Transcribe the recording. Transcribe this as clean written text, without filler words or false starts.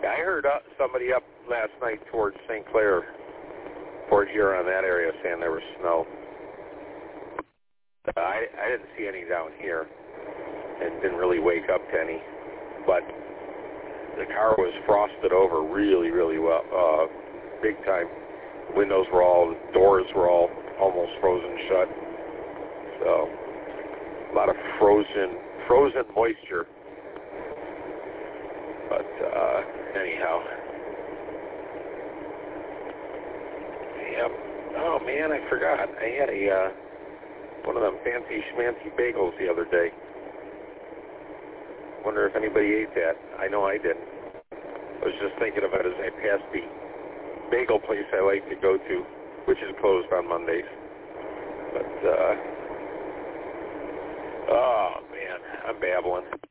I heard somebody up last night towards St. Clair, Port Huron, that area, saying there was snow. I didn't see any down here and didn't really wake up to any, but the car was frosted over really, really well, big time. Windows were all, doors were all almost frozen shut. So a lot of frozen moisture. But anyhow, yep. Oh man, I forgot. I had one of them fancy schmancy bagels the other day. Wonder if anybody ate that. I know I didn't. I was just thinking of it as I passed the bagel place I like to go to, which is closed on Mondays. But oh man, I'm babbling.